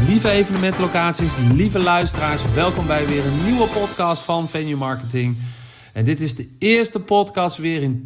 Lieve evenementlocaties, lieve luisteraars, welkom bij weer een nieuwe podcast van Venue Marketing. En dit is de eerste podcast weer in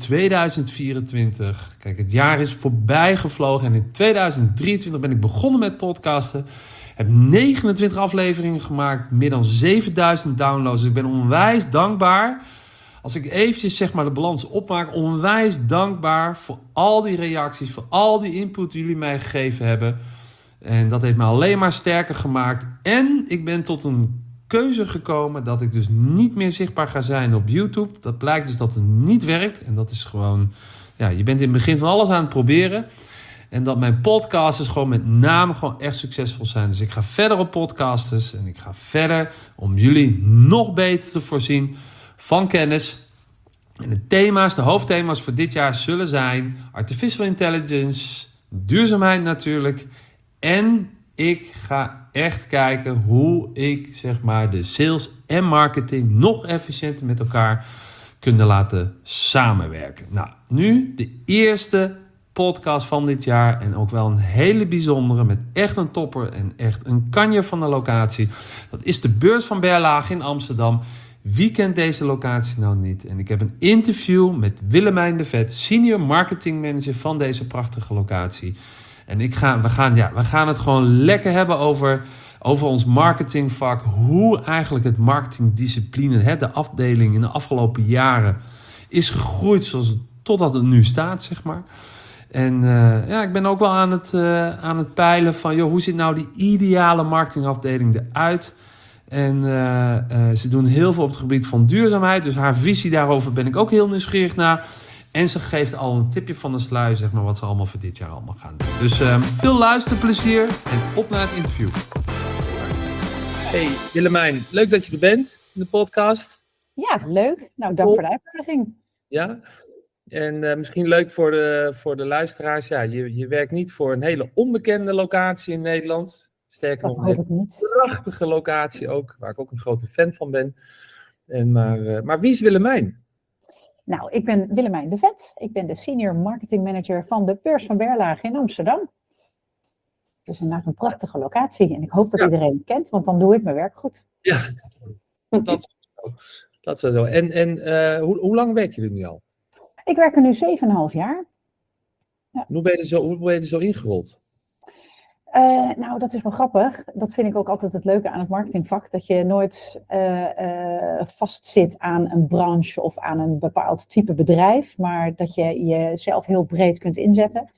2024. Kijk, het jaar is voorbij gevlogen en in 2023 ben ik begonnen met podcasten. Heb 29 afleveringen gemaakt, meer dan 7000 downloads. Ik ben onwijs dankbaar. Als ik eventjes zeg maar de balans opmaak, onwijs dankbaar voor al die reacties, voor al die input die jullie mij gegeven hebben. En dat heeft me alleen maar sterker gemaakt. En ik ben tot een keuze gekomen dat ik dus niet meer zichtbaar ga zijn op YouTube. Dat blijkt dus dat het niet werkt. En dat is gewoon, ja, je bent in het begin van alles aan het proberen. En dat mijn podcasts gewoon met name gewoon echt succesvol zijn. Dus ik ga verder op podcasters. En ik ga verder om jullie nog beter te voorzien van kennis. En de hoofdthema's voor dit jaar zullen zijn artificial intelligence, duurzaamheid natuurlijk. En ik ga echt kijken hoe ik zeg maar de sales en marketing nog efficiënter met elkaar kunnen laten samenwerken. Nou, nu de eerste podcast van dit jaar en ook wel een hele bijzondere met echt een topper en echt een kanjer van de locatie. Dat is de Beurs van Berlage in Amsterdam. Wie kent deze locatie nou niet? En ik heb een interview met Willemijn de Vet, senior marketing manager van deze prachtige locatie. En we gaan het gewoon lekker hebben over ons marketingvak. Hoe eigenlijk het marketingdiscipline, de afdeling in de afgelopen jaren is gegroeid totdat het nu staat, zeg maar. En ik ben ook wel aan het peilen van, hoe ziet nou die ideale marketingafdeling eruit? En ze doen heel veel op het gebied van duurzaamheid. Dus haar visie daarover ben ik ook heel nieuwsgierig naar. En ze geeft al een tipje van de sluier, zeg maar, wat ze allemaal voor dit jaar allemaal gaan doen. Dus veel luisterplezier en op naar het interview. Hey Willemijn, leuk dat je er bent in de podcast. Ja, leuk. Nou, dank voor de uitnodiging. Ja, en misschien leuk voor de luisteraars. Ja, je werkt niet voor een hele onbekende locatie in Nederland. Sterker nog, een hele prachtige locatie ook, waar ik ook een grote fan van ben. Maar wie is Willemijn? Nou, ik ben Willemijn de Vet. Ik ben de senior marketing manager van de Beurs van Berlage in Amsterdam. Dus inderdaad een prachtige locatie. En ik hoop dat iedereen het kent, want dan doe ik mijn werk goed. Ja, dat is zo. En hoe lang werk je er nu al? Ik werk er nu 7,5 jaar. Ja. Hoe ben je er zo ingerold? Nou, dat is wel grappig. Dat vind ik ook altijd het leuke aan het marketingvak. Dat je nooit vastzit aan een branche of aan een bepaald type bedrijf. Maar dat je jezelf heel breed kunt inzetten.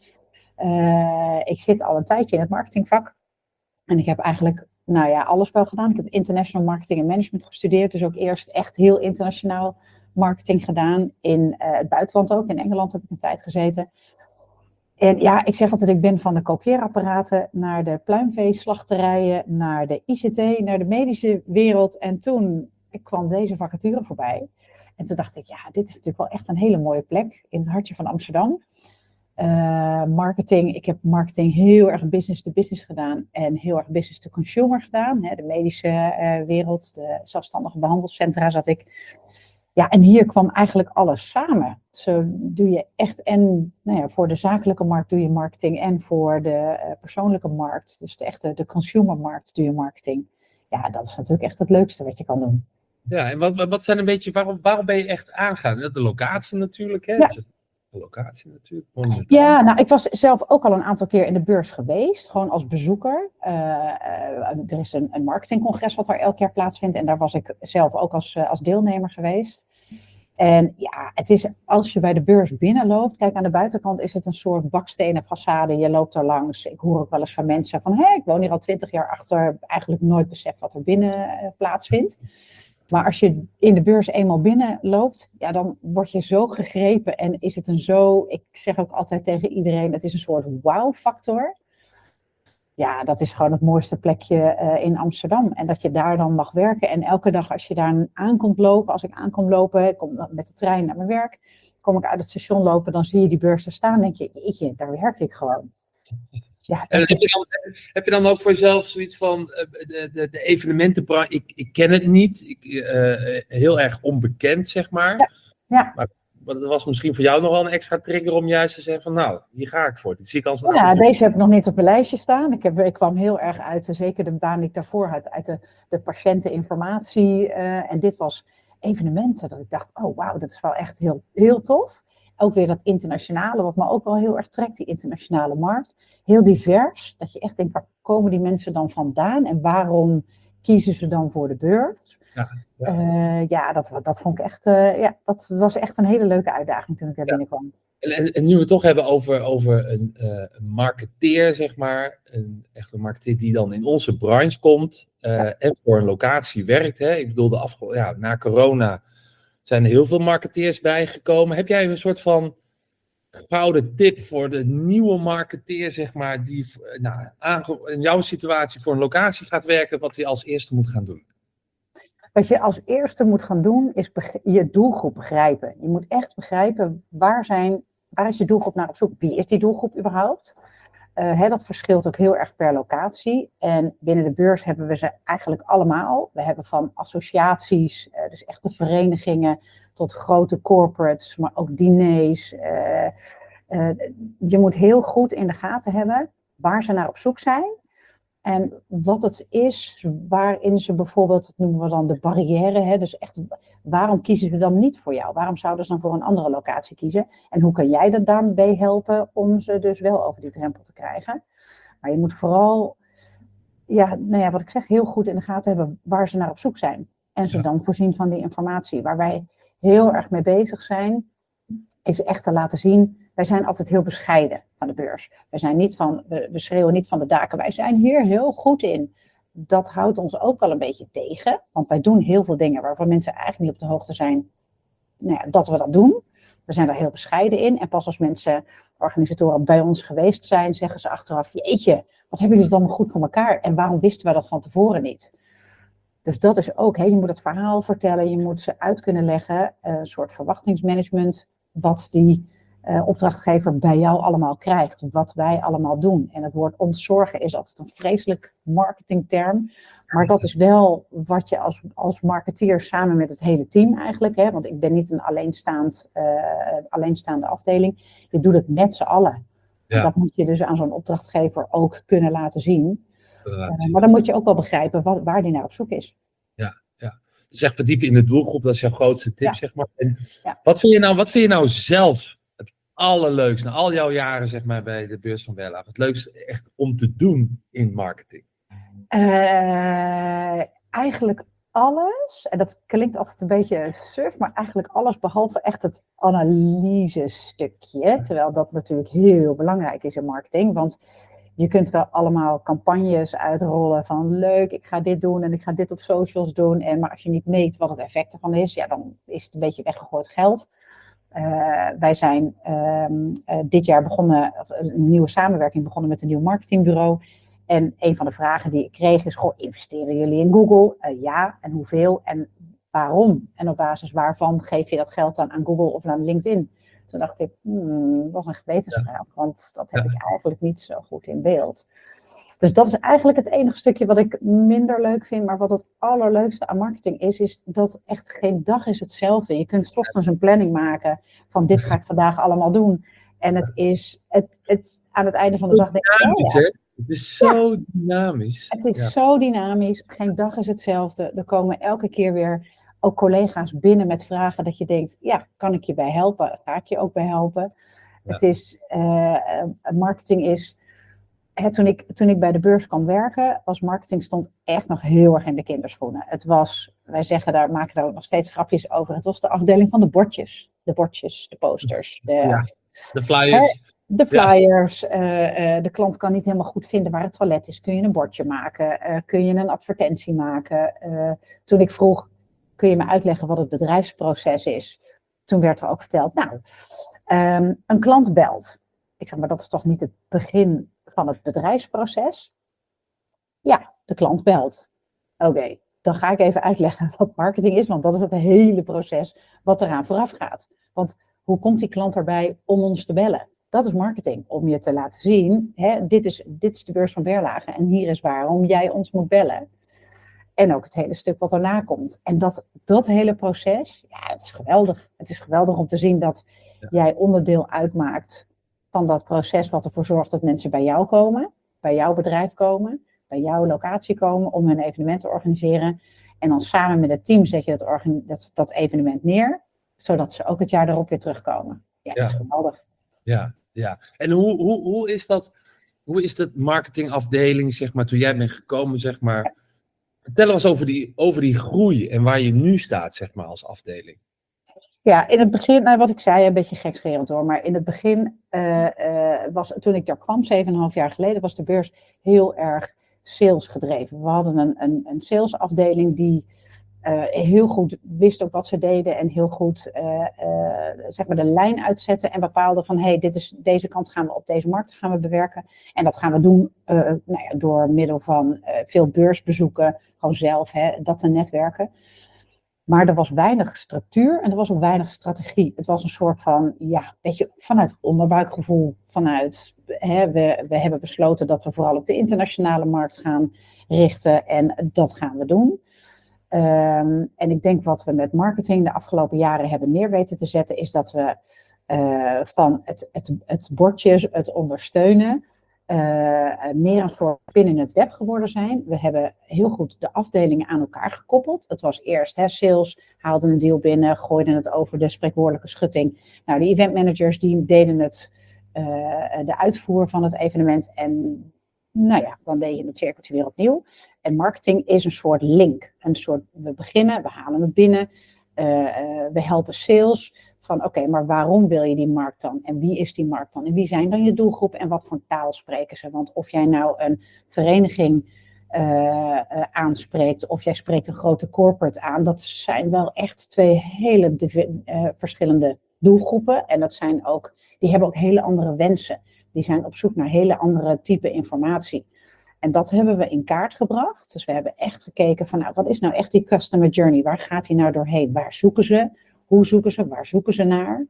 Ik zit al een tijdje in het marketingvak. En ik heb eigenlijk alles wel gedaan. Ik heb international marketing en management gestudeerd. Dus ook eerst echt heel internationaal marketing gedaan. In het buitenland ook. In Engeland heb ik een tijd gezeten. En ja, ik zeg altijd, ik ben van de kopieerapparaten naar de pluimveeslachterijen, naar de ICT, naar de medische wereld. En toen kwam deze vacature voorbij. En toen dacht ik, ja, dit is natuurlijk wel echt een hele mooie plek in het hartje van Amsterdam. Marketing, ik heb marketing heel erg business to business gedaan en heel erg business to consumer gedaan. De medische wereld, de zelfstandige behandelscentra zat ik. Ja, en hier kwam eigenlijk alles samen. Zo doe je echt voor de zakelijke markt doe je marketing en voor de persoonlijke markt, dus de consumermarkt doe je marketing. Ja, dat is natuurlijk echt het leukste wat je kan doen. Ja, en wat zijn een beetje, waarom ben je echt aangegaan? De locatie natuurlijk, hè? Ja. De locatie natuurlijk. Ja, nou, ik was zelf ook al een aantal keer in de beurs geweest, gewoon als bezoeker. Er is een marketingcongres wat daar elk jaar plaatsvindt en daar was ik zelf ook als deelnemer geweest. En ja, het is als je bij de beurs binnenloopt, kijk, aan de buitenkant is het een soort bakstenen façade. Je loopt er langs. Ik hoor ook wel eens van mensen van, ik woon hier al 20 jaar achter, eigenlijk nooit beseft wat er binnen plaatsvindt. Maar als je in de beurs eenmaal binnenloopt, ja, dan word je zo gegrepen en is het ik zeg ook altijd tegen iedereen, het is een soort wow-factor. Ja, dat is gewoon het mooiste plekje in Amsterdam. En dat je daar dan mag werken. En elke dag als je daar aankomt lopen, als ik aankom lopen, ik kom met de trein naar mijn werk, kom ik uit het station lopen, dan zie je die beurs er staan en denk je, jeetje, daar werk ik gewoon. Ja, en heb je dan ook voor jezelf zoiets van de evenementenbranche, ik ken het niet, heel erg onbekend, zeg maar. Ja. Maar Maar dat was misschien voor jou nog wel een extra trigger om juist te zeggen van nou, hier ga ik voor. Dit zie ik als een Ja, avontuur. deze heb ik nog niet op mijn lijstje staan. Ik kwam heel erg uit, zeker de baan die ik daarvoor had, uit de patiënteninformatie. En dit was evenementen dat ik dacht, oh wauw, dat is wel echt heel, heel tof. Ook weer dat internationale, wat me ook wel heel erg trekt, die internationale markt. Heel divers, dat je echt denkt, waar komen die mensen dan vandaan? En waarom kiezen ze dan voor de beurs? Dat vond ik echt, dat was echt een hele leuke uitdaging toen ik daar binnenkwam. En nu we het toch hebben over een marketeer, zeg maar. Een echte marketeer die dan in onze branche komt. En voor een locatie werkt. Hè. Ik bedoel, na corona zijn er heel veel marketeers bijgekomen. Heb jij een soort van gouden tip voor de nieuwe marketeer, zeg maar. Die in jouw situatie voor een locatie gaat werken. Wat hij als eerste moet gaan doen? Wat je als eerste moet gaan doen, is je doelgroep begrijpen. Je moet echt begrijpen, waar is je doelgroep naar op zoek? Wie is die doelgroep überhaupt? Dat verschilt ook heel erg per locatie. En binnen de beurs hebben we ze eigenlijk allemaal. We hebben van associaties, dus echte verenigingen, tot grote corporates, maar ook diners. Je moet heel goed in de gaten hebben waar ze naar op zoek zijn. En wat het is, waarin ze bijvoorbeeld, dat noemen we dan de barrière, dus echt, waarom kiezen ze dan niet voor jou? Waarom zouden ze dan voor een andere locatie kiezen? En hoe kan jij er daarbij helpen om ze dus wel over die drempel te krijgen? Maar je moet vooral, wat ik zeg, heel goed in de gaten hebben waar ze naar op zoek zijn. En ze dan voorzien van die informatie. Waar wij heel erg mee bezig zijn, is echt te laten zien. Wij zijn altijd heel bescheiden van de beurs. We schreeuwen niet van de daken. Wij zijn hier heel goed in. Dat houdt ons ook wel een beetje tegen. Want wij doen heel veel dingen waarvan mensen eigenlijk niet op de hoogte zijn dat we dat doen. We zijn daar heel bescheiden in. En pas als mensen, organisatoren bij ons geweest zijn, zeggen ze achteraf, jeetje, wat hebben jullie het allemaal goed voor elkaar? En waarom wisten we dat van tevoren niet? Dus dat is ook, je moet het verhaal vertellen. Je moet ze uit kunnen leggen. Een soort verwachtingsmanagement. Wat die opdrachtgever bij jou allemaal krijgt. Wat wij allemaal doen. En het woord ontzorgen is altijd een vreselijk marketingterm. Maar dat is wel wat je als marketeer samen met het hele team eigenlijk. Want ik ben niet een alleenstaande afdeling. Je doet het met z'n allen. Ja. Dat moet je dus aan zo'n opdrachtgever ook kunnen laten zien. Maar dan moet je ook wel begrijpen waar die naar op zoek is. Ja. Dus echt verdiepen in de doelgroep, dat is jouw grootste tip, zeg maar. En wat vind je nou zelf het allerleukste, na al jouw jaren, zeg maar, bij de beurs van Berlage, het leukste echt om te doen in marketing? Eigenlijk alles, en dat klinkt altijd een beetje suf, maar eigenlijk alles behalve echt het analyse-stukje. Terwijl dat natuurlijk heel belangrijk is in marketing, want je kunt wel allemaal campagnes uitrollen van leuk, ik ga dit doen en ik ga dit op socials doen. Maar als je niet meet wat het effect ervan is, dan is het een beetje weggegooid geld. Wij zijn dit jaar begonnen, een nieuwe samenwerking begonnen met een nieuw marketingbureau. En een van de vragen die ik kreeg is, investeren jullie in Google? Ja, en hoeveel en waarom? En op basis waarvan geef je dat geld dan aan Google of aan LinkedIn? Toen dacht ik, dat was een gewetensvraag, want dat heb ik eigenlijk niet zo goed in beeld. Dus dat is eigenlijk het enige stukje wat ik minder leuk vind, maar wat het allerleukste aan marketing is dat echt geen dag is hetzelfde. Je kunt 's ochtends een planning maken van dit ga ik vandaag allemaal doen. En het is aan het einde van de dag denk ik, het is zo dynamisch. Het is zo dynamisch, geen dag is hetzelfde. Er komen elke keer weer ook collega's binnen met vragen dat je denkt, kan ik je bij helpen? Ga ik je ook bij helpen? Ja. Het is, marketing is, toen ik bij de beurs kwam werken, was marketing stond echt nog heel erg in de kinderschoenen. Het was, maken daar ook nog steeds grapjes over. Het was de afdeling van de bordjes, de posters. De flyers. De flyers, de klant kan niet helemaal goed vinden waar het toilet is. Kun je een bordje maken? Kun je een advertentie maken? Toen ik vroeg, kun je me uitleggen wat het bedrijfsproces is? Toen werd er ook verteld, een klant belt. Ik zeg, maar dat is toch niet het begin van het bedrijfsproces? Ja, de klant belt. Oké, dan ga ik even uitleggen wat marketing is, want dat is het hele proces wat eraan vooraf gaat. Want hoe komt die klant erbij om ons te bellen? Dat is marketing, om je te laten zien, dit is de beurs van Berlage en hier is waarom jij ons moet bellen. En ook het hele stuk wat daarna komt. En dat hele proces, ja, het is geweldig. Het is geweldig om te zien dat jij onderdeel uitmaakt van dat proces wat ervoor zorgt dat mensen bij jou komen, bij jouw bedrijf komen, bij jouw locatie komen om hun evenement te organiseren. En dan samen met het team zet je dat evenement neer, zodat ze ook het jaar erop weer terugkomen. Ja, dat is geweldig. Ja. En hoe is dat? Hoe is de marketingafdeling, zeg maar, toen jij bent gekomen, zeg maar? Vertel eens over die groei en waar je nu staat, zeg maar, als afdeling. Ja, in het begin, nou, wat ik zei, een beetje gekscherend hoor, maar in het begin toen ik daar kwam, 7,5 jaar geleden, was de beurs heel erg sales gedreven. We hadden een salesafdeling die heel goed wist ook wat ze deden en heel goed zeg maar de lijn uitzetten en bepaalde van deze kant gaan we op deze markt gaan we bewerken. En dat gaan we doen door middel van veel beursbezoeken, gewoon zelf, dat te netwerken. Maar er was weinig structuur en er was ook weinig strategie. Het was een soort van, beetje vanuit onderbuikgevoel. We hebben besloten dat we vooral op de internationale markt gaan richten en dat gaan we doen. En ik denk wat we met marketing de afgelopen jaren hebben neer weten te zetten, is dat we van het bordje, het ondersteunen, meer een soort spin in het web geworden zijn. We hebben heel goed de afdelingen aan elkaar gekoppeld. Het was eerst sales, haalden een deal binnen, gooiden het over de spreekwoordelijke schutting. Nou, de eventmanagers die deden de uitvoer van het evenement en dan deed je het cirkeltje weer opnieuw. En marketing is een soort link. We beginnen, we halen het binnen, we helpen sales van oké, maar waarom wil je die markt dan? En wie is die markt dan? En wie zijn dan je doelgroep? En wat voor taal spreken ze? Want of jij nou een vereniging aanspreekt of jij spreekt een grote corporate aan, dat zijn wel echt twee hele verschillende doelgroepen. En die hebben ook hele andere wensen. Die zijn op zoek naar hele andere type informatie. En dat hebben we in kaart gebracht. Dus we hebben echt gekeken van, wat is nou echt die customer journey? Waar gaat die nou doorheen? Waar zoeken ze? Hoe zoeken ze? Waar zoeken ze naar?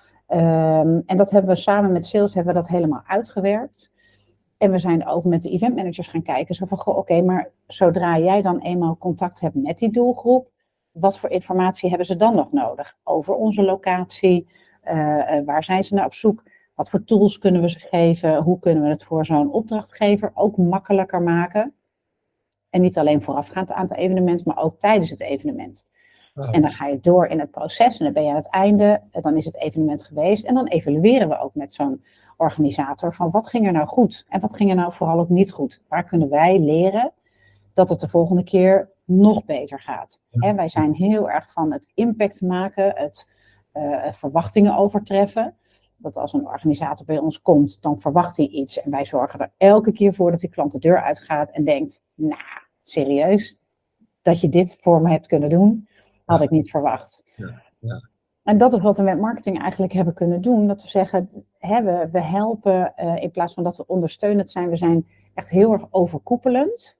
En dat hebben we samen met sales hebben we dat helemaal uitgewerkt. En we zijn ook met de eventmanagers gaan kijken. Zo van, oké, maar zodra jij dan eenmaal contact hebt met die doelgroep, wat voor informatie hebben ze dan nog nodig? Over onze locatie, waar zijn ze naar op zoek? Wat voor tools kunnen we ze geven? Hoe kunnen we het voor zo'n opdrachtgever ook makkelijker maken? En niet alleen voorafgaand aan het evenement, maar ook tijdens het evenement. Wow. En dan ga je door in het proces en dan ben je aan het einde. Dan is het evenement geweest. En dan evalueren we ook met zo'n organisator van wat ging er nou goed? En wat ging er nou vooral ook niet goed? Waar kunnen wij leren dat het de volgende keer nog beter gaat? En wij zijn heel erg van het impact maken, het verwachtingen overtreffen. Dat als een organisator bij ons komt, dan verwacht hij iets. En wij zorgen er elke keer voor dat die klant de deur uitgaat en denkt, serieus, dat je dit voor me hebt kunnen doen, had ik niet verwacht. Ja. En dat is wat we met marketing eigenlijk hebben kunnen doen. Dat we zeggen, we helpen in plaats van dat we ondersteunend zijn. We zijn echt heel erg overkoepelend.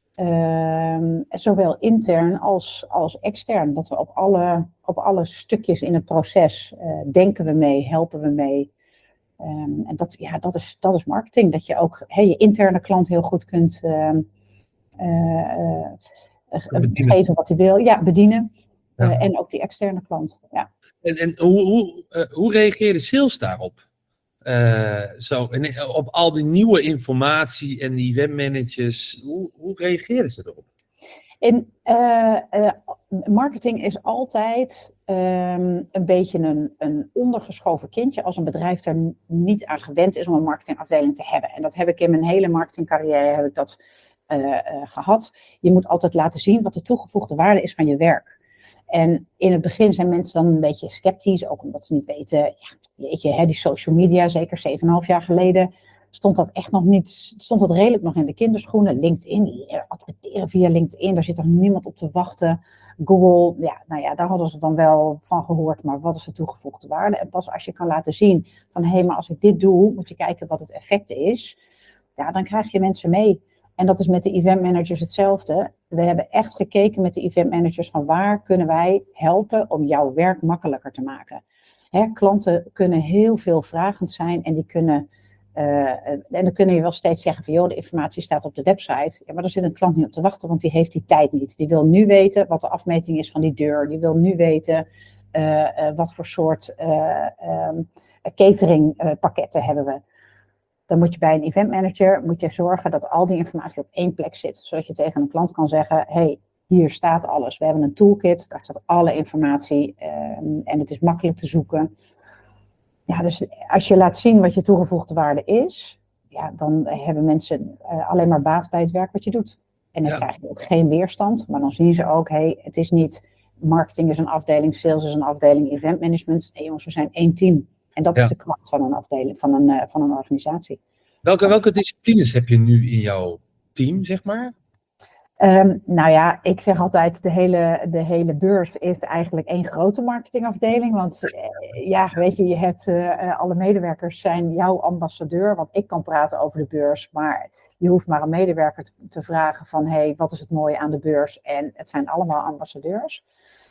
Zowel intern als extern. Dat we op alle stukjes in het proces denken we mee, helpen we mee. En dat is marketing. Dat je ook je interne klant heel goed kunt geven wat hij wil. Ja, bedienen. Ja. En ook die externe klant. Ja. En hoe reageerde sales daarop? Op al die nieuwe informatie en die webmanagers, hoe reageerden ze erop? Marketing is altijd een beetje een ondergeschoven kindje als een bedrijf er niet aan gewend is om een marketingafdeling te hebben. En dat heb ik in mijn hele marketingcarrière gehad. Je moet altijd laten zien wat de toegevoegde waarde is van je werk. En in het begin zijn mensen dan een beetje sceptisch, ook omdat ze niet weten, die social media, zeker 7,5 jaar geleden, stond dat redelijk nog in de kinderschoenen. LinkedIn, adverteren via LinkedIn, daar zit er niemand op te wachten. Google, daar hadden ze dan wel van gehoord, maar wat is de toegevoegde waarde? En pas als je kan laten zien van, maar als ik dit doe, moet je kijken wat het effect is. Ja, dan krijg je mensen mee. En dat is met de eventmanagers hetzelfde. We hebben echt gekeken met de eventmanagers van waar kunnen wij helpen om jouw werk makkelijker te maken. Klanten kunnen heel veel vragend zijn en die kunnen En dan kun je wel steeds zeggen van, joh, de informatie staat op de website. Ja, maar daar zit een klant niet op te wachten, want die heeft die tijd niet. Die wil nu weten wat de afmeting is van die deur. Die wil nu weten wat voor soort cateringpakketten hebben we. Dan moet je bij een eventmanager zorgen dat al die informatie op één plek zit. Zodat je tegen een klant kan zeggen, hey, hier staat alles. We hebben een toolkit, daar staat alle informatie en het is makkelijk te zoeken. Ja, dus als je laat zien wat je toegevoegde waarde is, ja, dan hebben mensen alleen maar baat bij het werk wat je doet. En dan krijg je ook geen weerstand, maar dan zien ze ook, hey, het is niet marketing is een afdeling, sales is een afdeling, event management. Nee jongens, we zijn één team. En dat is de kracht van een afdeling, van een organisatie. Welke disciplines heb je nu in jouw team, zeg maar? Nou ja, ik zeg altijd, de hele beurs is eigenlijk één grote marketingafdeling. Want weet je, je hebt alle medewerkers zijn jouw ambassadeur. Want ik kan praten over de beurs, maar je hoeft maar een medewerker te vragen van, hey, wat is het mooie aan de beurs? En het zijn allemaal ambassadeurs.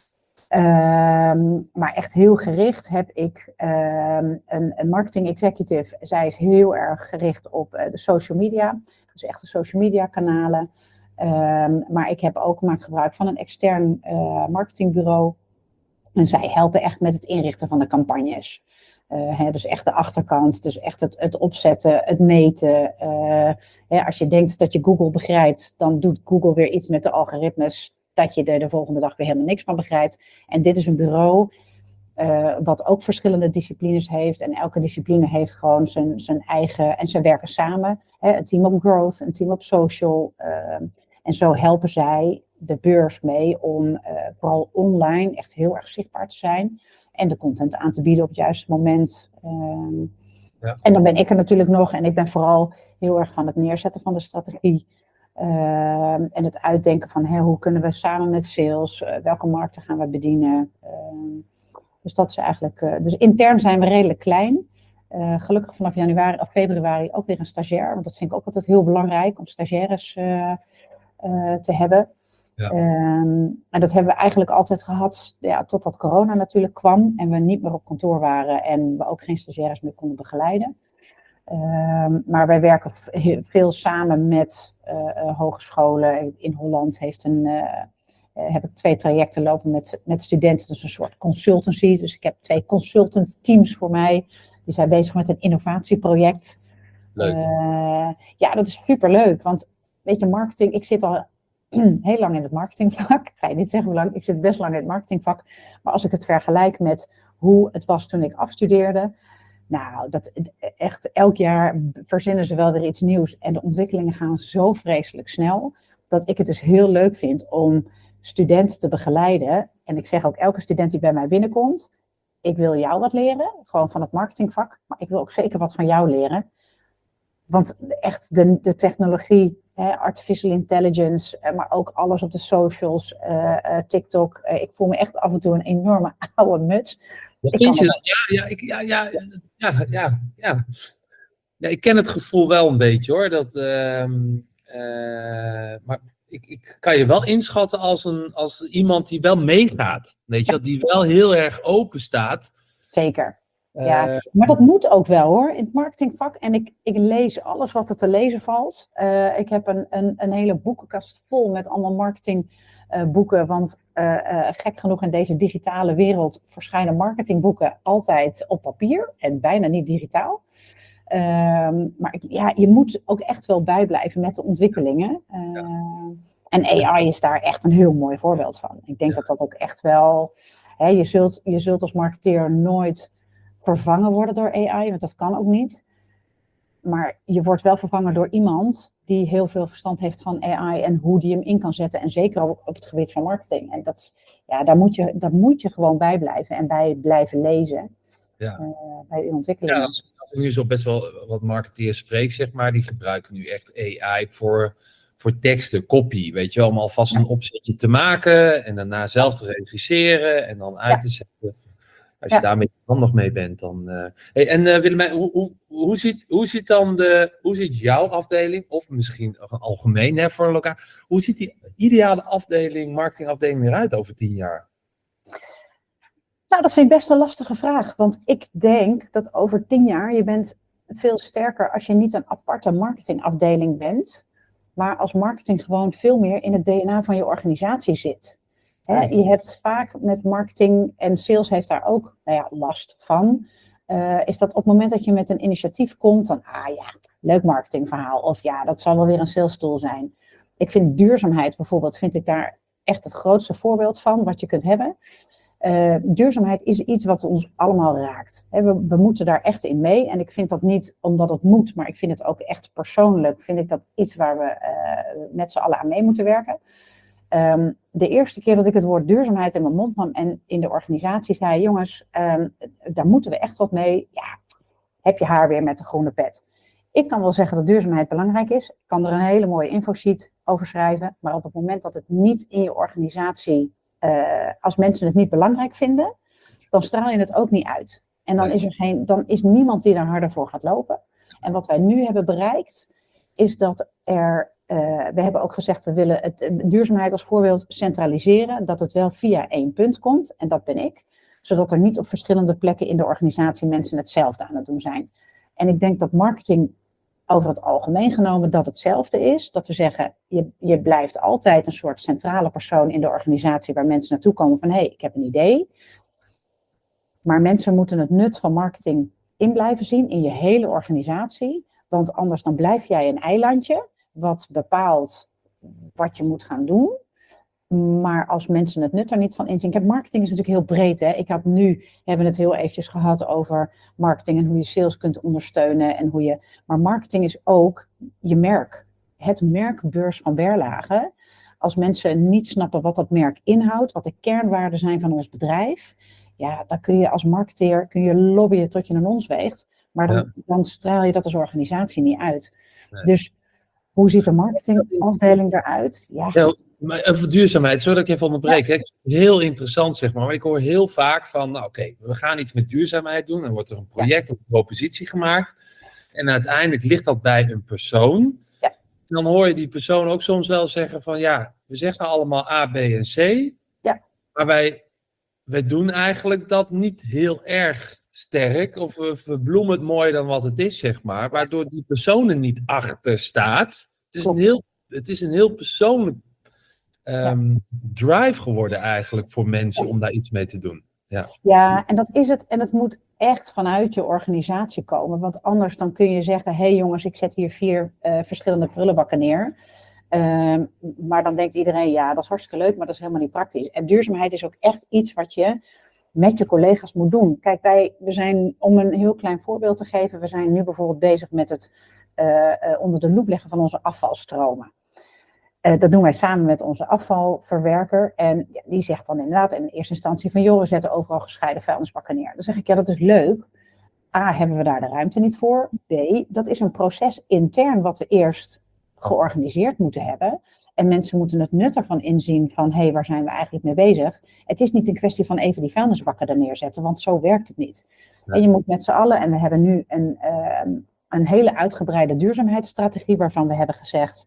Maar echt heel gericht heb ik een marketing executive. Zij is heel erg gericht op de social media. Dus echt de social media kanalen. Maar ik heb ook maak gebruik van een extern marketingbureau. En zij helpen echt met het inrichten van de campagnes. Dus echt de achterkant, dus echt het opzetten, het meten. Als je denkt dat je Google begrijpt, dan doet Google weer iets met de algoritmes dat je er de volgende dag weer helemaal niks van begrijpt. En dit is een bureau wat ook verschillende disciplines heeft. En elke discipline heeft gewoon zijn eigen, en ze werken samen. Een team op growth, een team op social. En zo helpen zij de beurs mee om vooral online echt heel erg zichtbaar te zijn. En de content aan te bieden op het juiste moment. En dan ben ik er natuurlijk nog. En ik ben vooral heel erg van het neerzetten van de strategie. En het uitdenken van hoe kunnen we samen met sales, welke markten gaan we bedienen. Dus dat is eigenlijk. Dus intern zijn we redelijk klein. Gelukkig vanaf januari of februari ook weer een stagiair. Want dat vind ik ook altijd heel belangrijk om stagiaires te hebben. Ja. En dat hebben we eigenlijk altijd gehad, totdat corona natuurlijk kwam en we niet meer op kantoor waren en we ook geen stagiaires meer konden begeleiden. Maar wij werken veel samen met hogescholen. In Holland heb ik 2 trajecten lopen met studenten. Dus een soort consultancy. Dus ik heb 2 consultant teams voor mij. Die zijn bezig met een innovatieproject. Leuk. Ja, dat is superleuk. Want weet je, marketing, ik zit al heel lang in het marketingvak. Ik ga je niet zeggen hoe lang, ik zit best lang in het marketingvak. Maar als ik het vergelijk met hoe het was toen ik afstudeerde. Nou, dat echt elk jaar verzinnen ze wel weer iets nieuws. En de ontwikkelingen gaan zo vreselijk snel. Dat ik het dus heel leuk vind om studenten te begeleiden. En ik zeg ook elke student die bij mij binnenkomt. Ik wil jou wat leren. Gewoon van het marketingvak. Maar ik wil ook zeker wat van jou leren. Want echt de technologie, artificial intelligence, maar ook alles op de socials, TikTok. Ik voel me echt af en toe een enorme oude muts. Vind je dat? Ja. Ja, ik ken het gevoel wel een beetje hoor. Maar ik kan je wel inschatten als iemand die wel meegaat. Weet je, die wel heel erg open staat. Zeker. Ja, maar dat moet ook wel hoor, in het marketingvak. En ik lees alles wat er te lezen valt. Ik heb een hele boekenkast vol met allemaal marketingboeken. Want gek genoeg in deze digitale wereld verschijnen marketingboeken altijd op papier en bijna niet digitaal. Maar je moet ook echt wel bijblijven met de ontwikkelingen. En AI is daar echt een heel mooi voorbeeld van. Ik denk dat dat ook echt wel... Je zult als marketeer nooit vervangen worden door AI, want dat kan ook niet. Maar je wordt wel vervangen door iemand die heel veel verstand heeft van AI en hoe die hem in kan zetten. En zeker ook op het gebied van marketing. En daar moet je gewoon bij blijven en bij blijven lezen. Bij de ontwikkeling. Ja, als ik nu zo best wel wat marketeers spreek, zeg maar, die gebruiken nu echt AI voor teksten, copy. Weet je wel, om alvast een opzetje te maken en daarna zelf te regisseren en dan uit te zetten. Als je daarmee handig mee bent, dan... Willemijn, hoe ziet jouw afdeling, of misschien algemeen voor een lokaal, hoe ziet die ideale afdeling, marketingafdeling eruit over 10 jaar? Nou, dat vind ik best een lastige vraag. Want ik denk dat over 10 jaar, je bent veel sterker als je niet een aparte marketingafdeling bent, maar als marketing gewoon veel meer in het DNA van je organisatie zit. Je hebt vaak met marketing en sales heeft daar ook last van. Is dat op het moment dat je met een initiatief komt, dan leuk marketingverhaal. Of dat zal wel weer een sales tool zijn. Ik vind duurzaamheid bijvoorbeeld, vind ik daar echt het grootste voorbeeld van wat je kunt hebben. Duurzaamheid is iets wat ons allemaal raakt. We moeten daar echt in mee. En ik vind dat niet omdat het moet, maar ik vind het ook echt persoonlijk. Vind ik dat iets waar we met z'n allen aan mee moeten werken. De eerste keer dat ik het woord duurzaamheid in mijn mond nam en in de organisatie zei, jongens, daar moeten we echt wat mee. Ja, heb je haar weer met de groene pet. Ik kan wel zeggen dat duurzaamheid belangrijk is. Ik kan er een hele mooie infosheet over schrijven. Maar op het moment dat het niet in je organisatie, als mensen het niet belangrijk vinden, dan straal je het ook niet uit. En dan is niemand die daar harder voor gaat lopen. En wat wij nu hebben bereikt, is dat we hebben ook gezegd, we willen het duurzaamheid als voorbeeld centraliseren. Dat het wel via 1 punt komt. En dat ben ik. Zodat er niet op verschillende plekken in de organisatie mensen hetzelfde aan het doen zijn. En ik denk dat marketing over het algemeen genomen dat hetzelfde is. Dat we zeggen, je blijft altijd een soort centrale persoon in de organisatie waar mensen naartoe komen van, ik heb een idee. Maar mensen moeten het nut van marketing in blijven zien in je hele organisatie. Want anders dan blijf jij een eilandje wat bepaalt wat je moet gaan doen. Maar als mensen het nut er niet van inzien. Marketing is natuurlijk heel breed. Hè? We hebben het heel eventjes gehad over marketing en hoe je sales kunt ondersteunen. Maar marketing is ook je merk. Het merkbeurs van Berlage. Als mensen niet snappen wat dat merk inhoudt, wat de kernwaarden zijn van ons bedrijf. Ja, dan kun je als marketeer lobbyen tot je een ons weegt. Maar dan straal je dat als organisatie niet uit. Nee. Dus hoe ziet de marketingafdeling eruit? Ja, maar over duurzaamheid, zodat ik even onderbreken. Heel interessant, zeg maar. Maar ik hoor heel vaak van, we gaan iets met duurzaamheid doen. Dan wordt er een project of een propositie gemaakt. En uiteindelijk ligt dat bij een persoon. Ja. En dan hoor je die persoon ook soms wel zeggen van, we zeggen allemaal A, B en C. Ja. Maar wij doen eigenlijk dat niet heel erg sterk. Of we verbloemen het mooier dan wat het is, zeg maar. Waardoor die persoon er niet achter staat. Het is een heel persoonlijk drive geworden eigenlijk voor mensen om daar iets mee te doen. Ja, en dat is het. En het moet echt vanuit je organisatie komen. Want anders dan kun je zeggen, jongens, ik zet hier 4 verschillende prullenbakken neer. Maar dan denkt iedereen, dat is hartstikke leuk, maar dat is helemaal niet praktisch. En duurzaamheid is ook echt iets wat je met je collega's moet doen. Kijk, we zijn, om een heel klein voorbeeld te geven, we zijn nu bijvoorbeeld bezig met het onder de loep leggen van onze afvalstromen. Dat doen wij samen met onze afvalverwerker. En die zegt dan inderdaad in eerste instantie van, we zetten overal gescheiden vuilnisbakken neer. Dan zeg ik, dat is leuk. A, hebben we daar de ruimte niet voor? B, dat is een proces intern wat we eerst georganiseerd moeten hebben. En mensen moeten het nut ervan inzien van, waar zijn we eigenlijk mee bezig? Het is niet een kwestie van even die vuilnisbakken er neerzetten, want zo werkt het niet. Ja. En je moet met z'n allen, en we hebben nu een hele uitgebreide duurzaamheidsstrategie waarvan we hebben gezegd,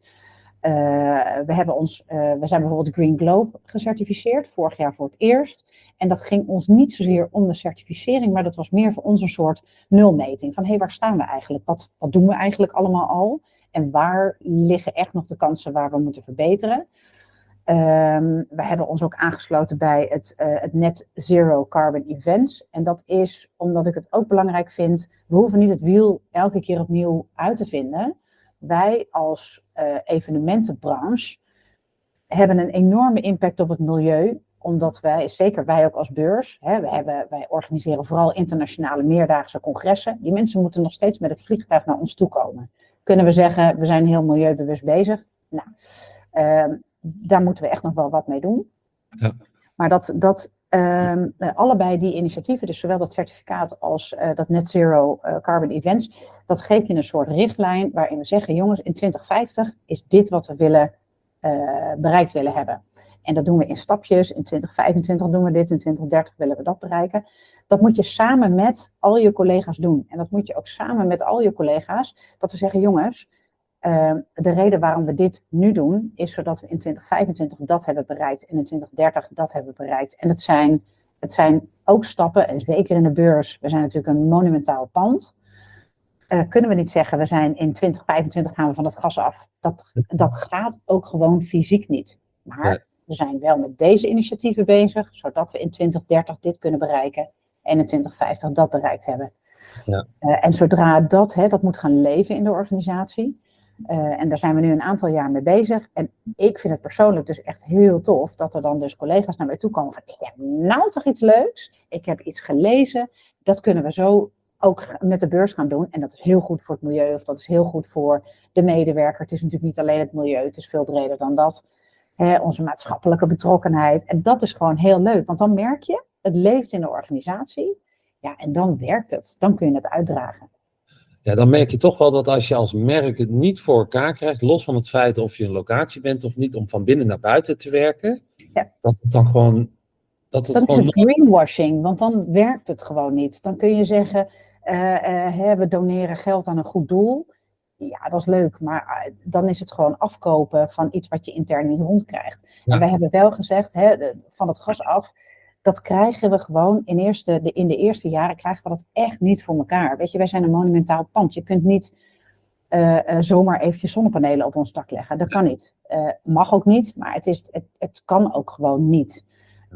we zijn bijvoorbeeld Green Globe gecertificeerd, vorig jaar voor het eerst. En dat ging ons niet zozeer om de certificering, maar dat was meer voor ons een soort nulmeting. Van waar staan we eigenlijk? Wat doen we eigenlijk allemaal al? En waar liggen echt nog de kansen waar we moeten verbeteren? We hebben ons ook aangesloten bij het Net Zero Carbon Events. En dat is omdat ik het ook belangrijk vind, we hoeven niet het wiel elke keer opnieuw uit te vinden. Wij als evenementenbranche hebben een enorme impact op het milieu. Omdat zeker wij ook als beurs, wij organiseren vooral internationale meerdaagse congressen. Die mensen moeten nog steeds met het vliegtuig naar ons toe komen. Kunnen we zeggen, we zijn heel milieubewust bezig? Nou, daar moeten we echt nog wel wat mee doen. Ja. Maar allebei die initiatieven, dus zowel dat certificaat als dat Net Zero Carbon Events, dat geeft je een soort richtlijn waarin we zeggen, jongens, in 2050 is dit wat we bereikt willen hebben. En dat doen we in stapjes, in 2025 doen we dit, in 2030 willen we dat bereiken. Dat moet je samen met al je collega's doen. En dat moet je ook samen met al je collega's, dat we zeggen, jongens, de reden waarom we dit nu doen, is zodat we in 2025 dat hebben bereikt en in 2030 dat hebben bereikt. En het zijn ook stappen, en zeker in de beurs, we zijn natuurlijk een monumentaal pand. kunnen we niet zeggen, we zijn in 2025 gaan we van het gas af. Dat gaat ook gewoon fysiek niet. Maar we zijn wel met deze initiatieven bezig, zodat we in 2030 dit kunnen bereiken en in 2050 dat bereikt hebben. Ja. En zodra dat moet gaan leven in de organisatie, en daar zijn we nu een aantal jaar mee bezig. En ik vind het persoonlijk dus echt heel tof dat er dan dus collega's naar mij toe komen van, ik heb nou toch iets leuks, ik heb iets gelezen, dat kunnen we zo ook met de beurs gaan doen. En dat is heel goed voor het milieu, of dat is heel goed voor de medewerker. Het is natuurlijk niet alleen het milieu, het is veel breder dan dat. Onze maatschappelijke betrokkenheid. En dat is gewoon heel leuk, want dan merk je, het leeft in de organisatie. Ja, en dan werkt het. Dan kun je het uitdragen. Ja, dan merk je toch wel dat als je als merk het niet voor elkaar krijgt, los van het feit of je een locatie bent of niet, om van binnen naar buiten te werken, dat het dan gewoon... Dat is het greenwashing, want dan werkt het gewoon niet. Dan kun je zeggen, we doneren geld aan een goed doel. Ja, dat is leuk, maar dan is het gewoon afkopen van iets wat je intern niet rondkrijgt. Ja. En wij hebben wel gezegd, van het gas af, dat krijgen we gewoon in de eerste jaren krijgen we dat echt niet voor elkaar. Weet je, wij zijn een monumentaal pand. Je kunt niet zomaar eventjes zonnepanelen op ons dak leggen. Dat kan niet. Mag ook niet, maar het kan ook gewoon niet.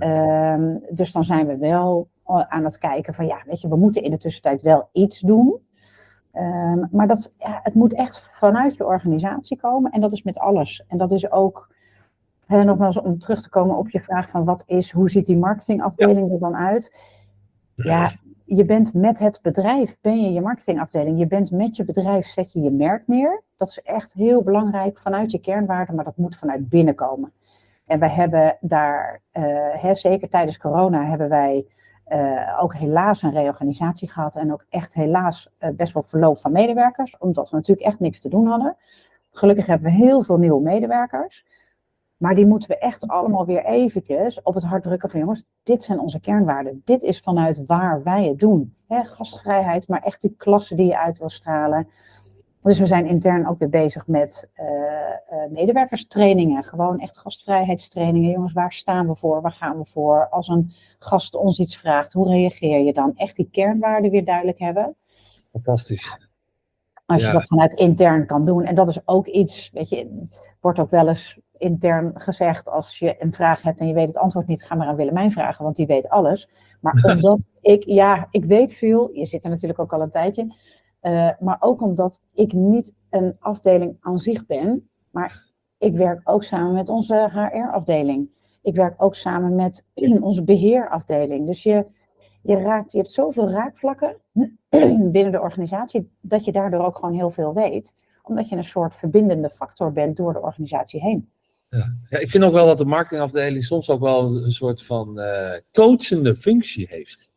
Dus dan zijn we wel aan het kijken van weet je, we moeten in de tussentijd wel iets doen. Maar het moet echt vanuit je organisatie komen en dat is met alles. En dat is ook, nogmaals om terug te komen op je vraag van hoe ziet die marketingafdeling er dan uit? Ja, je bent met het bedrijf, ben je marketingafdeling. Je bent met je bedrijf, zet je je merk neer. Dat is echt heel belangrijk vanuit je kernwaarden, maar dat moet vanuit binnen komen. En wij hebben daar, zeker tijdens corona, hebben wij ook helaas een reorganisatie gehad. En ook echt helaas best wel verloop van medewerkers. Omdat we natuurlijk echt niks te doen hadden. Gelukkig hebben we heel veel nieuwe medewerkers. Maar die moeten we echt allemaal weer eventjes op het hart drukken van jongens, dit zijn onze kernwaarden. Dit is vanuit waar wij het doen. Gastvrijheid, maar echt die klasse die je uit wil stralen. Dus we zijn intern ook weer bezig met medewerkerstrainingen. Gewoon echt gastvrijheidstrainingen. Jongens, waar staan we voor? Waar gaan we voor? Als een gast ons iets vraagt, hoe reageer je dan? Echt die kernwaarden weer duidelijk hebben. Fantastisch. Als je dat vanuit intern kan doen. En dat is ook iets, weet je, wordt ook wel eens intern gezegd. Als je een vraag hebt en je weet het antwoord niet, ga maar aan Willemijn vragen, want die weet alles. Maar omdat ik weet veel. Je zit er natuurlijk ook al een tijdje. Maar ook omdat ik niet een afdeling aan zich ben, maar ik werk ook samen met onze HR-afdeling. Ik werk ook samen met onze beheerafdeling. Dus je hebt zoveel raakvlakken binnen de organisatie, dat je daardoor ook gewoon heel veel weet. Omdat je een soort verbindende factor bent door de organisatie heen. Ja, ik vind ook wel dat de marketingafdeling soms ook wel een soort van coachende functie heeft.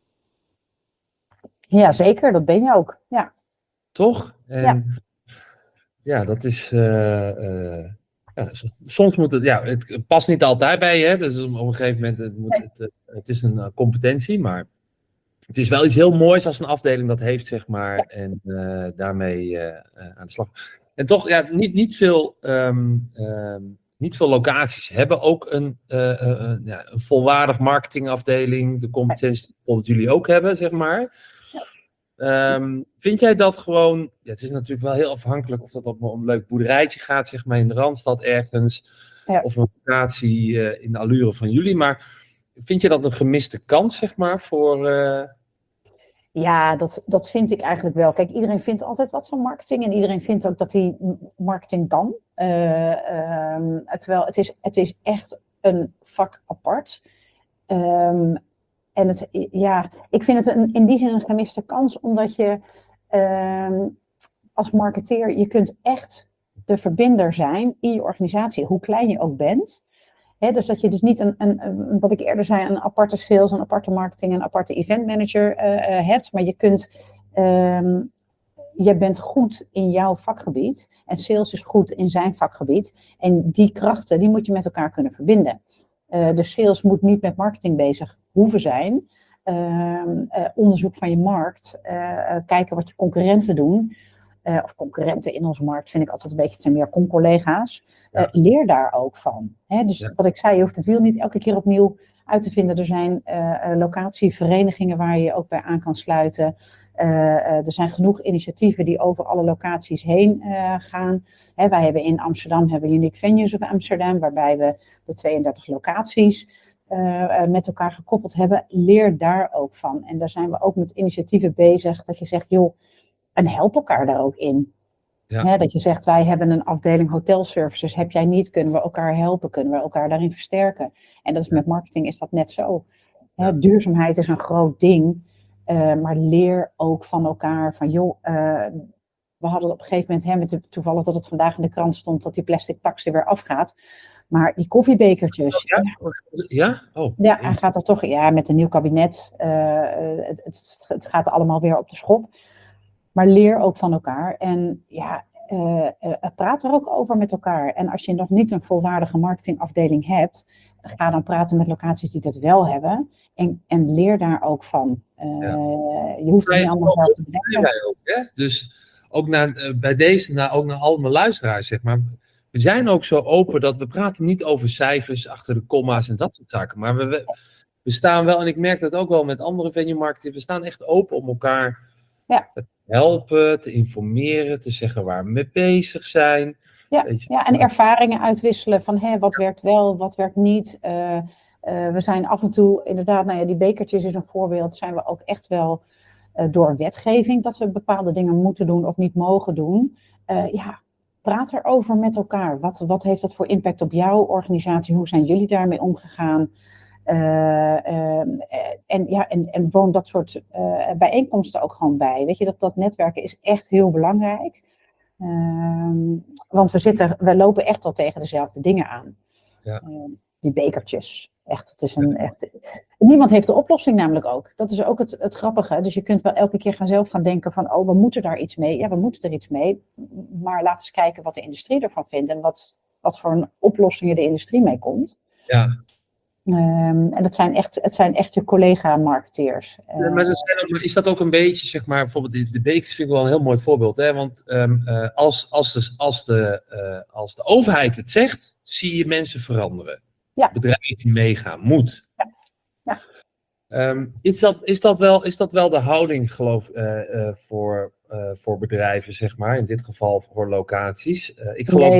Ja, zeker. Dat ben je ook. Ja. Toch? En ja, dat is... soms moet het past niet altijd bij je. Dus op een gegeven moment, het is een competentie, maar het is wel iets heel moois als een afdeling dat heeft, zeg maar. Ja. En daarmee aan de slag. En toch, niet veel locaties hebben ook een volwaardig marketingafdeling. De competentie die bijvoorbeeld jullie ook hebben, zeg maar. Vind jij dat gewoon, het is natuurlijk wel heel afhankelijk of dat op een leuk boerderijtje gaat, zeg maar in de Randstad ergens, of een locatie in de allure van jullie, maar vind je dat een gemiste kans, zeg maar, voor... Ja, dat vind ik eigenlijk wel. Kijk, iedereen vindt altijd wat van marketing en iedereen vindt ook dat hij marketing kan. Terwijl het is echt een vak apart. En ik vind het in die zin een gemiste kans, omdat je als marketeer, je kunt echt de verbinder zijn in je organisatie, hoe klein je ook bent. Dus dat je dus niet wat ik eerder zei, een aparte sales, een aparte marketing, een aparte event manager hebt, maar je bent goed in jouw vakgebied en sales is goed in zijn vakgebied. En die krachten, die moet je met elkaar kunnen verbinden. De sales moet niet met marketing bezig hoeven zijn. Onderzoek van je markt, kijken wat je concurrenten doen. of concurrenten in onze markt, vind ik altijd een beetje, het zijn meer con-collega's. Ja. Leer daar ook van. Hè? Dus Ja. wat ik zei, je hoeft het wiel niet elke keer opnieuw uit te vinden. Er zijn locatieverenigingen waar je je ook bij aan kan sluiten. Er zijn genoeg initiatieven die over alle locaties heen gaan. Hè, wij hebben in Amsterdam Unique Venues of Amsterdam, waarbij we de 32 locaties met elkaar gekoppeld hebben. Leer daar ook van. En daar zijn we ook met initiatieven bezig, dat je zegt, joh, en help elkaar daar ook in. Ja. Hè, dat je zegt, wij hebben een afdeling hotelservices, heb jij niet, kunnen we elkaar helpen, kunnen we elkaar daarin versterken. En dat is met marketing is dat net zo. Hè, Ja. duurzaamheid is een groot ding, maar leer ook van elkaar van, joh, we hadden het op een gegeven moment, toevallig dat het vandaag in de krant stond, dat die plastic tax er weer afgaat. Maar die koffiebekertjes. Ja? Oh. Ja, hij gaat er toch, met een nieuw kabinet. Het gaat allemaal weer op de schop. Maar leer ook van elkaar. En praat er ook over met elkaar. En als je nog niet een volwaardige marketingafdeling hebt, ga dan praten met locaties die dat wel hebben. En leer daar ook van. Je hoeft het niet allemaal zelf te bedenken. Wij ook, hè? Dus ook bij deze, ook naar al mijn luisteraars, zeg maar. We zijn ook zo open dat we praten niet over cijfers achter de komma's en dat soort zaken. Maar we staan wel, en ik merk dat ook wel met andere venue marketing, we staan echt open om elkaar te helpen, te informeren, te zeggen waar we mee bezig zijn. En ervaringen uitwisselen van wat werkt wel, wat werkt niet. We zijn af en toe, inderdaad, die bekertjes is een voorbeeld, zijn we ook echt wel door wetgeving dat we bepaalde dingen moeten doen of niet mogen doen. Praat erover met elkaar. Wat heeft dat voor impact op jouw organisatie? Hoe zijn jullie daarmee omgegaan? En woon dat soort bijeenkomsten ook gewoon bij. Weet je, dat netwerken is echt heel belangrijk. Want we lopen echt wel tegen dezelfde dingen aan. Ja. Die bekertjes. Echt, het is niemand heeft de oplossing namelijk ook. Dat is ook het grappige. Dus je kunt wel elke keer zelf gaan denken van, we moeten daar iets mee. Ja, we moeten er iets mee. Maar laten eens kijken wat de industrie ervan vindt. En wat voor oplossingen de industrie mee komt. Ja. En het zijn echt je collega-marketeers. Maar is dat ook een beetje, zeg maar, bijvoorbeeld de bekers vind ik wel een heel mooi voorbeeld. Hè? Want als de overheid het zegt, zie je mensen veranderen. Ja. Bedrijven die meegaan, moet. Ja. Is dat wel de houding, geloof voor bedrijven, zeg maar, in dit geval voor locaties? Ik geloof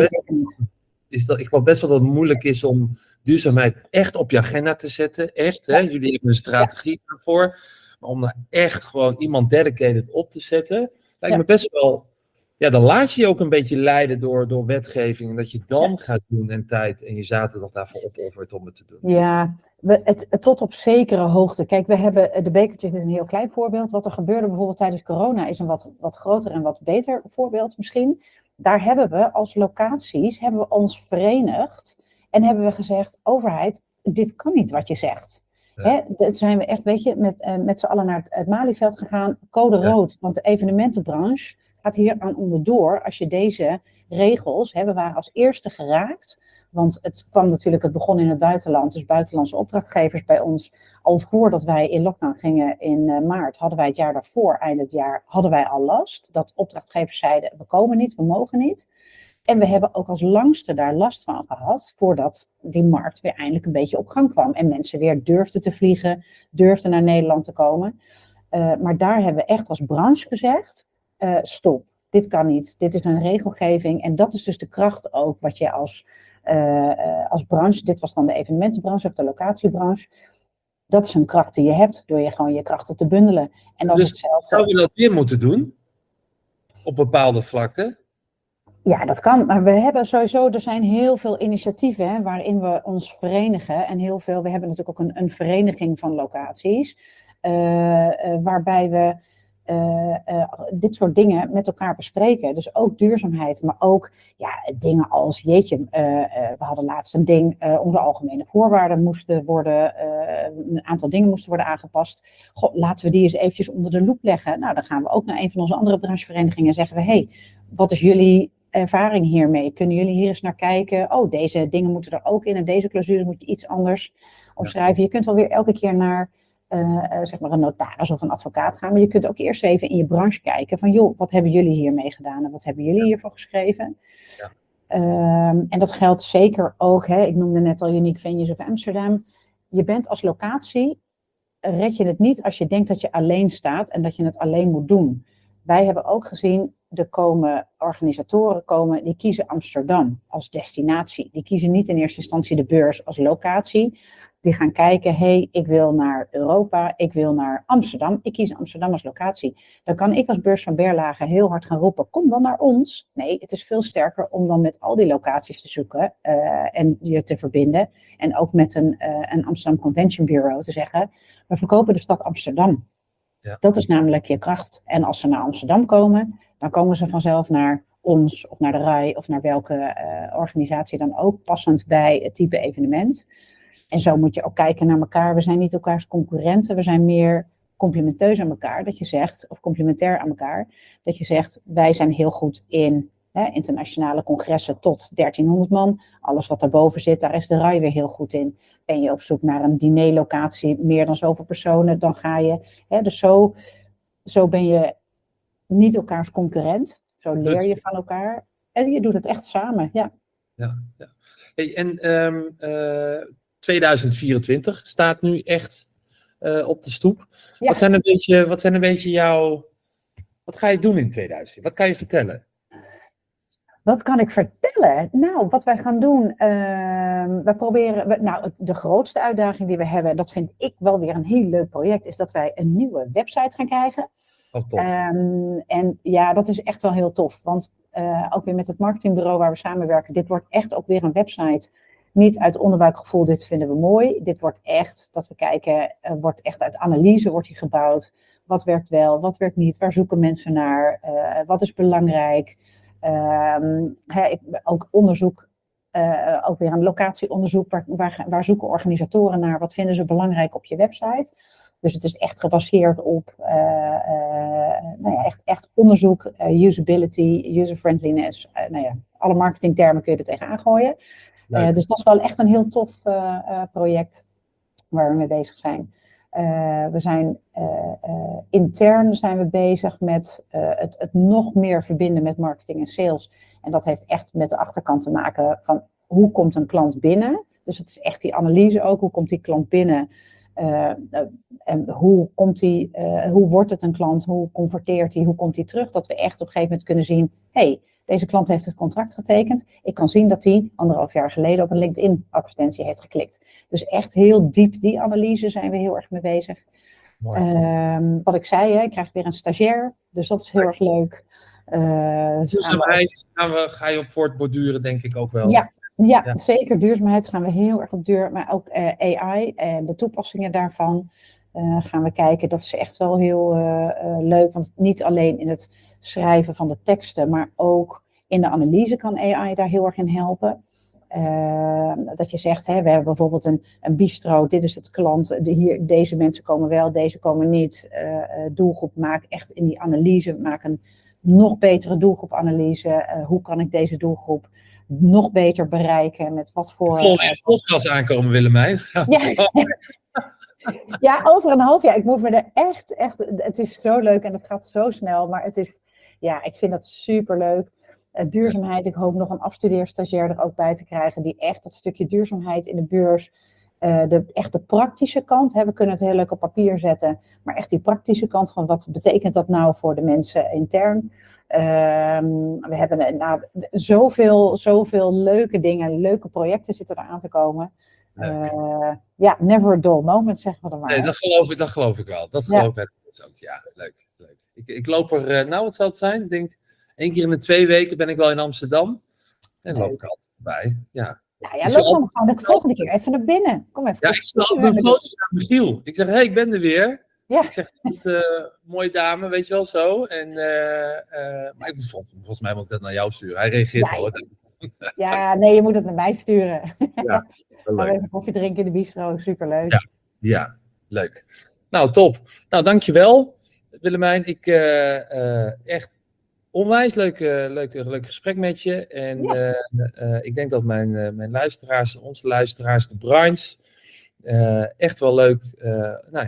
best wel dat het moeilijk is om duurzaamheid echt op je agenda te zetten. Echt, hè? Jullie hebben een strategie daarvoor. Maar om daar echt gewoon iemand dedicated op te zetten, lijkt me best wel. Ja, dan laat je je ook een beetje leiden door wetgeving. En dat je dan gaat doen en tijd en je zaterdag daarvoor opoffert om het te doen. Ja, tot op zekere hoogte. Kijk, we hebben de bekertjes is een heel klein voorbeeld. Wat er gebeurde bijvoorbeeld tijdens corona is een wat groter en wat beter voorbeeld misschien. Daar hebben we als locaties ons verenigd en hebben we gezegd, overheid, dit kan niet wat je zegt. Ja. Toen zijn we echt, weet je, met z'n allen naar het Malieveld gegaan, code rood, want de evenementenbranche gaat hier aan onderdoor als je deze regels, we waren als eerste geraakt, want het begon in het buitenland, dus buitenlandse opdrachtgevers bij ons, al voordat wij in lockdown gingen in maart, hadden wij het jaar daarvoor, eind het jaar, hadden wij al last, dat opdrachtgevers zeiden, we komen niet, we mogen niet. En we hebben ook als langste daar last van gehad, voordat die markt weer eindelijk een beetje op gang kwam. En mensen weer durfden te vliegen, durfden naar Nederland te komen. Maar daar hebben we echt als branche gezegd, stop, dit kan niet. Dit is een regelgeving en dat is dus de kracht ook wat je als branche, dit was dan de evenementenbranche of de locatiebranche, dat is een kracht die je hebt door je gewoon je krachten te bundelen. En dat dus is hetzelfde. Zou je dat weer moeten doen? Op bepaalde vlakten? Ja, dat kan. Maar we hebben sowieso, er zijn heel veel initiatieven waarin we ons verenigen. En we hebben natuurlijk ook een vereniging van locaties. Waarbij we dit soort dingen met elkaar bespreken. Dus ook duurzaamheid, maar ook dingen als, we hadden laatst een ding, onze algemene voorwaarden moesten worden, een aantal dingen moesten worden aangepast. Goh, laten we die eens eventjes onder de loep leggen. Nou, dan gaan we ook naar een van onze andere brancheverenigingen en zeggen we, wat is jullie ervaring hiermee? Kunnen jullie hier eens naar kijken? Oh, deze dingen moeten er ook in en deze clausules moet je iets anders omschrijven. Je kunt wel weer elke keer naar zeg maar een notaris of een advocaat gaan. Maar je kunt ook eerst even in je branche kijken van, joh, wat hebben jullie hiermee gedaan en wat hebben jullie hiervoor geschreven? Ja. En dat geldt zeker ook, ik noemde net al Unique Venues of Amsterdam. Je bent als locatie, red je het niet als je denkt dat je alleen staat en dat je het alleen moet doen. Wij hebben ook gezien, organisatoren die kiezen Amsterdam als destinatie. Die kiezen niet in eerste instantie de beurs als locatie. Die gaan kijken, ik wil naar Europa, ik wil naar Amsterdam. Ik kies Amsterdam als locatie. Dan kan ik als Beurs van Berlage heel hard gaan roepen, kom dan naar ons. Nee, het is veel sterker om dan met al die locaties te zoeken en je te verbinden. En ook met een Amsterdam Convention Bureau te zeggen, we verkopen de stad Amsterdam. Ja. Dat is namelijk je kracht. En als ze naar Amsterdam komen, dan komen ze vanzelf naar ons of naar de RAI of naar welke organisatie dan ook, passend bij het type evenement. En zo moet je ook kijken naar elkaar. We zijn niet elkaars concurrenten, we zijn meer complementeus aan elkaar, dat je zegt, of complementair aan elkaar, dat je zegt, wij zijn heel goed in internationale congressen tot 1300 man. Alles wat daarboven zit, daar is de RAI weer heel goed in. Ben je op zoek naar een dinerlocatie, meer dan zoveel personen, dan ga je. Dus zo ben je niet elkaars concurrent. Zo leer je van elkaar. En je doet het echt samen, ja. Ja. Hey, en 2024 staat nu echt op de stoep. Ja. Wat zijn een beetje jouw... Wat ga je doen in 2024? Wat kan je vertellen? Wat kan ik vertellen? Nou, wat wij gaan doen, we proberen, de grootste uitdaging die we hebben, dat vind ik wel weer een heel leuk project, is dat wij een nieuwe website gaan krijgen. Oh, tof. En ja, dat is echt wel heel tof, want ook weer met het marketingbureau waar we samenwerken, dit wordt echt ook weer een website, niet uit onderbuikgevoel, dit vinden we mooi, dit wordt echt, dat we kijken, wordt echt uit analyse wordt die gebouwd, wat werkt wel, wat werkt niet, waar zoeken mensen naar, wat is belangrijk. Ook onderzoek, ook weer een locatieonderzoek, waar zoeken organisatoren naar, wat vinden ze belangrijk op je website. Dus het is echt gebaseerd op echt onderzoek, usability, user-friendliness. Alle marketingtermen kun je er tegenaan gooien. Dus dat is wel echt een heel tof project waar we mee bezig zijn. We zijn intern zijn we bezig met het nog meer verbinden met marketing en sales. En dat heeft echt met de achterkant te maken van hoe komt een klant binnen. Dus het is echt die analyse ook. Hoe komt die klant binnen? En hoe wordt het een klant? Hoe converteert hij? Hoe komt hij terug? Dat we echt op een gegeven moment kunnen zien, deze klant heeft het contract getekend. Ik kan zien dat hij 1,5 jaar geleden op een LinkedIn-advertentie heeft geklikt. Dus echt heel diep die analyse zijn we heel erg mee bezig. Wat ik zei, ik krijg weer een stagiair. Dus dat is heel erg leuk. Duurzaamheid ga je op voortborduren, denk ik ook wel. Ja, zeker. Duurzaamheid gaan we heel erg op deur. Maar ook AI en de toepassingen daarvan gaan we kijken. Dat is echt wel heel leuk. Want niet alleen in het schrijven van de teksten, maar ook in de analyse kan AI daar heel erg in helpen. Dat je zegt, we hebben bijvoorbeeld een bistro, dit is het klant, deze mensen komen wel, deze komen niet. Doelgroep, maak echt in die analyse, maak een nog betere doelgroepanalyse. Hoe kan ik deze doelgroep nog beter bereiken, met wat voor... Volgende podcast aankomen, Willemijn. Ja, over een half jaar. Ik moet me er echt, het is zo leuk en het gaat zo snel, maar het is, ik vind dat superleuk. Duurzaamheid, ik hoop nog een afstudeerstagiair er ook bij te krijgen, die echt dat stukje duurzaamheid in de beurs, de praktische kant, we kunnen het heel leuk op papier zetten, maar echt die praktische kant van wat betekent dat nou voor de mensen intern. We hebben zoveel leuke dingen, leuke projecten zitten er aan te komen. Never a dull moment, zeggen we dan maar. Nee, dat geloof ik wel. Dat geloof ik dus ook. Ja, leuk. Ik loop er, wat zal het zijn? Ik denk, 1 keer in de 2 weken ben ik wel in Amsterdam. En loop ik altijd bij. Ja. Nou loop dan gewoon de volgende keer even naar binnen. Kom even. Ja, ik stel altijd een foto naar Michiel. Ik zeg, ik ben er weer. Ja. Ik zeg, mooie dame, weet je wel, zo. En, maar volgens mij moet ik dat naar jou sturen. Hij reageert wel. Ja, nee, je moet het naar mij sturen. Ja, gaan we even koffie drinken in de bistro, superleuk. Ja, leuk. Nou, top. Nou, dankjewel, Willemijn. Ik echt onwijs leuk gesprek met je. En ik denk dat mijn luisteraars, onze luisteraars, de branche, echt wel leuk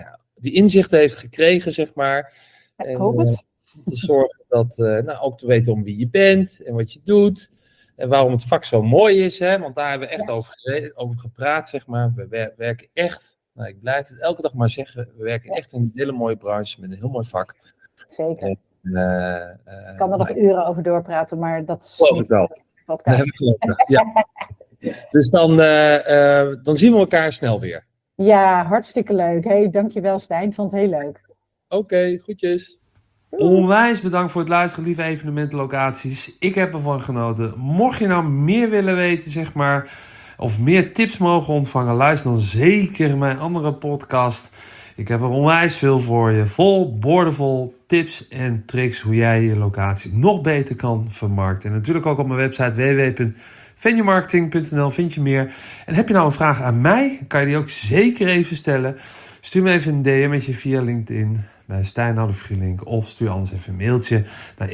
die inzichten heeft gekregen, zeg maar. Ik hoop het. Om te zorgen dat, ook te weten om wie je bent en wat je doet. En waarom het vak zo mooi is, hè? Want daar hebben we echt over gepraat, zeg maar. We werken echt, ik blijf het elke dag maar zeggen, we werken echt in een hele mooie branche met een heel mooi vak. Zeker. Ik En, kan er nog uren over doorpraten, maar dat is geloof niet ik wel. de podcast. Ja. Dus dan zien we elkaar snel weer. Ja, hartstikke leuk. Hey, dankjewel Stijn, vond het heel leuk. Oké, goedjes. Onwijs bedankt voor het luisteren, lieve evenementenlocaties. Ik heb ervan genoten. Mocht je nou meer willen weten, zeg maar, of meer tips mogen ontvangen, luister dan zeker mijn andere podcast. Ik heb er onwijs veel voor je. Vol, boordevol tips en tricks hoe jij je locatie nog beter kan vermarkten. En natuurlijk ook op mijn website www.venuemarketing.nl vind je meer. En heb je nou een vraag aan mij, kan je die ook zeker even stellen. Stuur me even een DM'tje via LinkedIn bij Stijn Oudevrielinck of stuur anders even een mailtje naar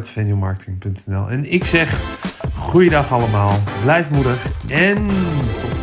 info@venuemarketing.nl. En ik zeg, goeiedag allemaal, blijf moedig en tot